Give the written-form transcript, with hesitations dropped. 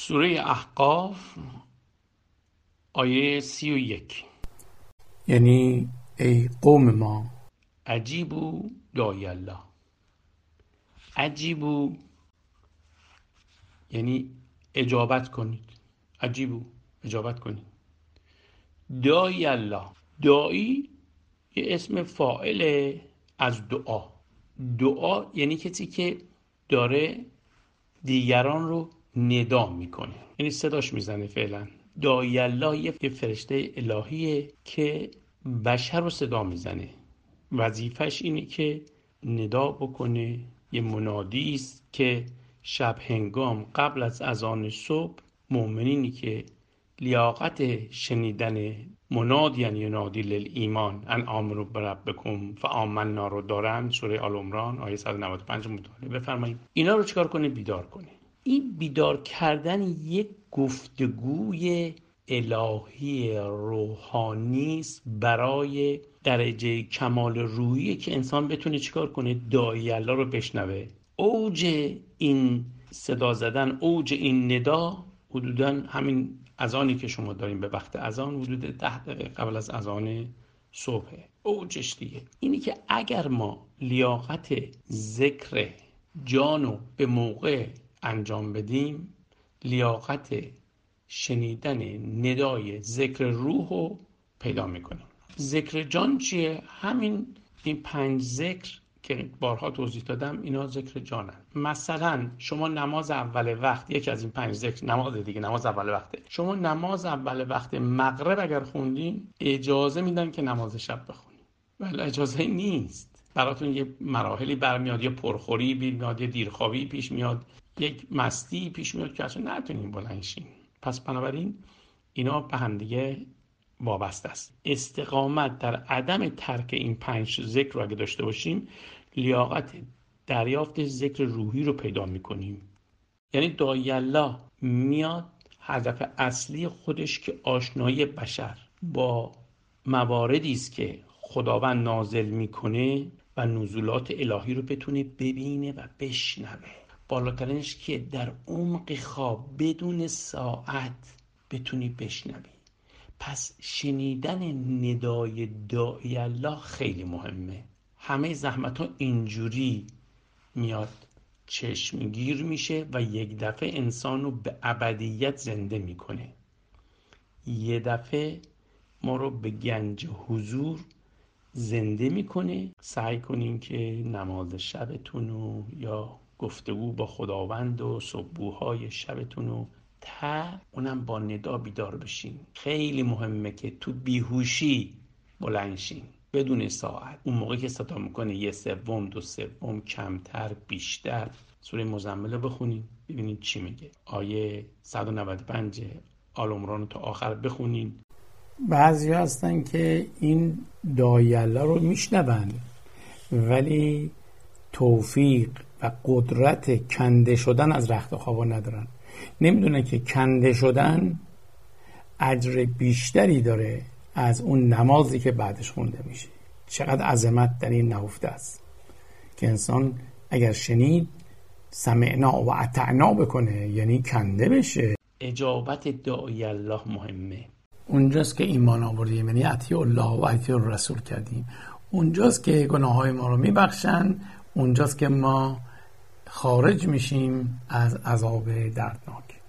سوره احقاف آیه 31. یعنی ای قوم ما اجیبوا داعی الله. اجیبوا یعنی اجابت کنید. اجیبوا اجابت کنید. داعی الله، داعی یه اسم فاعل از دعا. دعا یعنی کسی که داره دیگران رو ندا میکنه، یعنی صداش میزنه. فعلا داعی الله یه فرشته الهیه که بشر رو صدا میزنه. وظیفش اینه که ندا بکنه. یه منادی است که شب هنگام قبل از اذان صبح مؤمنینی که لیاقت شنیدن منادی ینادی للایمان ان آمنوا بربکم فآمنا رو دارن، سوره آل عمران آیه 195 مطالعه بفرمایید. اینا رو چیکار کنه؟ بیدار کنه. این بیدار کردن یک گفتگوی الهی روحانی است برای درجه کمال روحی که انسان بتونه چیکار کنه؟ داعی الله رو بشنوه. اوج این صدا زدن، اوج این ندا حدوداً همین اذانی که شما داریم به وقت اذان حدود 10 دقیقه قبل از اذان صبح اوجش دیگه. اینی که اگر ما لیاقت ذکر جانو به موقع انجام بدیم، لیاقت شنیدن ندای ذکر روح رو پیدا میکنیم. ذکر جان چیه؟ همین این 5 ذکر که بارها توضیح دادم، اینا ذکر جانن. مثلا شما نماز اول وقت، یکی از این 5 ذکر نماز دیگه، نماز اول وقته. شما نماز اول وقت مغرب اگر خوندین اجازه میدن که نماز شب بخونین، ولی اجازه نیست. براتون یه مراحلی برمیاد، یه پرخوری میاد، یه دیرخوابی پیش میاد، یک مستی پیش میاد که اصلا نتونین بلند شین. پس بنابراین اینا به هم دیگه وابسته است. استقامت در عدم ترک این 5 ذکر رو اگه داشته باشیم، لیاقت دریافت ذکر روحی رو پیدا میکنیم. یعنی داعی الله میاد هدف اصلی خودش که آشنایی بشر با مواردی است که خداوند نازل میکنه و نزولات الهی رو بتونه ببینه و بشنوه. بالاترینش که در عمق خواب بدون ساعت بتونی بشنوی. پس شنیدن ندای داعی الله خیلی مهمه. همه زحمت ها اینجوری میاد چشمگیر میشه و یک دفعه انسان رو به ابدیت زنده میکنه. یه دفعه ما رو به گنج حضور زنده میکنه. سعی کنین که نماز شبتون رو یا گفتگو با خداوند و سبوحای شبتون رو اونم با ندا بیدار بشین. خیلی مهمه که تو بیهوشی بلند شین بدون ساعت. اون موقعی که صدا میکنه 1/3 2/3 کمتر بیشتر، سوره مزمل بخونین ببینین چی میگه. آیه 195 آل عمران تا آخر بخونین. بعضی هستن که این داعی الله رو میشنون ولی توفیق و قدرت کنده شدن از رخت خوابا ندارن. نمیدونن که کنده شدن اجر بیشتری داره از اون نمازی که بعدش خونده میشه. چقدر عظمت در این نهفته است که انسان اگر شنید سمعنا و اطعنا بکنه، یعنی کنده بشه. اجابت داعی الله مهمه. اونجاست که ایمان آوردیم، یعنی اطیع الله و اطیع الرسول کردیم. اونجاست که گناههای ما رو میبخشن. اونجاست که ما خارج میشیم از عذاب دردناک.